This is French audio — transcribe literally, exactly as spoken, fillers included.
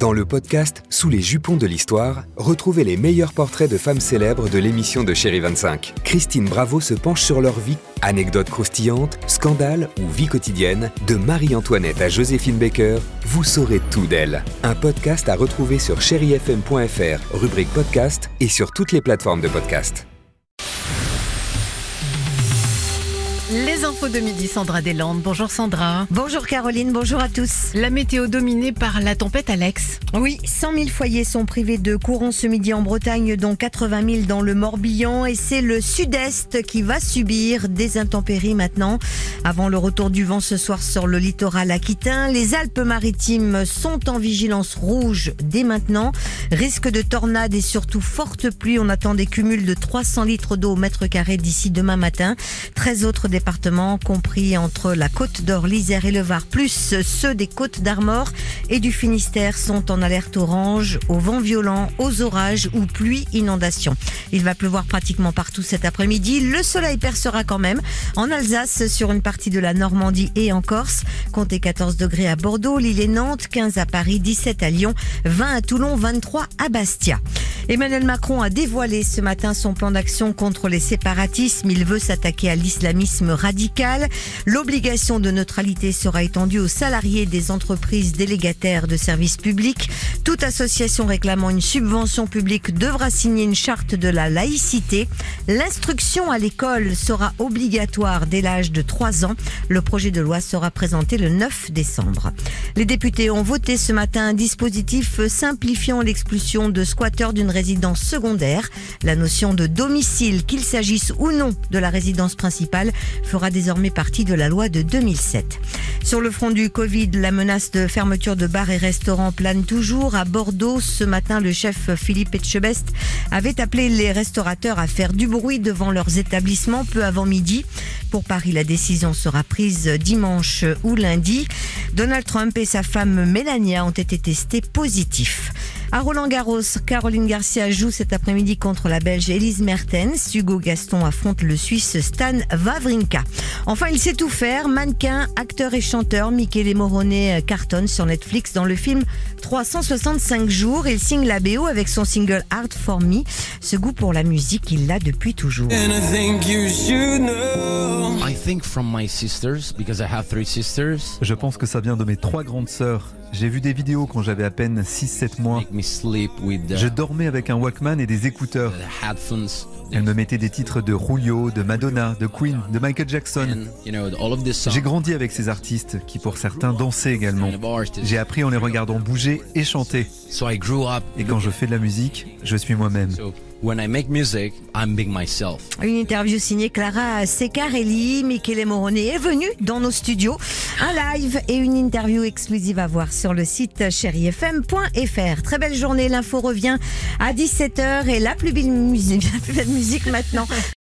Dans le podcast Sous les jupons de l'histoire, retrouvez les meilleurs portraits de femmes célèbres de l'émission de Chérie vingt-cinq. Christine Bravo se penche sur leur vie, anecdotes croustillantes, scandales ou vie quotidienne. De Marie-Antoinette à Joséphine Baker, vous saurez tout d'elle. Un podcast à retrouver sur chéri f m point f r, rubrique podcast et sur toutes les plateformes de podcast. Les infos de midi, Sandra Deslandes. Bonjour Sandra. Bonjour Caroline, bonjour à tous. La météo dominée par la tempête Alex. Oui, cent mille foyers sont privés de courant ce midi en Bretagne, dont quatre-vingt mille dans le Morbihan. Et c'est le sud-est qui va subir des intempéries maintenant. Avant le retour du vent ce soir sur le littoral aquitain, les Alpes-Maritimes sont en vigilance rouge dès maintenant. Risque de tornades et surtout forte pluie. On attend des cumuls de trois cents litres d'eau au mètre carré d'ici demain matin. treize autres départements, compris entre la Côte d'Or, l'Isère et le Var, plus ceux des Côtes d'Armor et du Finistère, sont en alerte orange, au vent violent, aux orages ou pluie inondation. Il va pleuvoir pratiquement partout cet après-midi. Le soleil percera quand même en Alsace, sur une partie de la Normandie et en Corse. Comptez quatorze degrés à Bordeaux, Lille et Nantes, quinze à Paris, dix-sept à Lyon, vingt à Toulon, vingt-trois à Bastia. Emmanuel Macron a dévoilé ce matin son plan d'action contre les séparatismes. Il veut s'attaquer à l'islamisme radical. L'obligation de neutralité sera étendue aux salariés des entreprises délégataires de services publics. Toute association réclamant une subvention publique devra signer une charte de la laïcité. L'instruction à l'école sera obligatoire dès l'âge de trois ans. Le projet de loi sera présenté le neuf décembre. Les députés ont voté ce matin un dispositif simplifiant l'expulsion de squatteurs d'une résidence secondaire. La notion de domicile, qu'il s'agisse ou non de la résidence principale, fera désormais partie de la loi de deux mille sept. Sur le front du Covid, la menace de fermeture de bars et restaurants plane toujours. À Bordeaux, ce matin, le chef Philippe Etchebest avait appelé les restaurateurs à faire du bruit devant leurs établissements peu avant midi. Pour Paris, la décision sera prise dimanche ou lundi. Donald Trump et sa femme Melania ont été testés positifs. À Roland-Garros, Caroline Garcia joue cet après-midi contre la Belge Elise Mertens. Hugo Gaston affronte le Suisse Stan Wawrinka. Enfin, il sait tout faire. Mannequin, acteur et chanteur, Michele Morrone cartonne sur Netflix dans le film trois cent soixante-cinq jours. Il signe la B O avec son single Hard for Me. Ce goût pour la musique, il l'a depuis toujours. Je pense que ça vient de mes trois grandes sœurs. J'ai vu des vidéos quand j'avais à peine six sept mois. Je dormais avec un Walkman et des écouteurs. Elles me mettaient des titres de Julio, de Madonna, de Queen, de Michael Jackson. J'ai grandi avec ces artistes qui pour certains dansaient également. J'ai appris en les regardant bouger et chanter. Et quand je fais de la musique, je suis moi-même. When I make music, I'm being myself. Une interview signée Clara Secarelli. Michele Morrone est venu dans nos studios. Un live et une interview exclusive à voir sur le site chéri f m point f r. Très belle journée, l'info revient à dix-sept heures et la plus belle musique, la plus belle musique maintenant.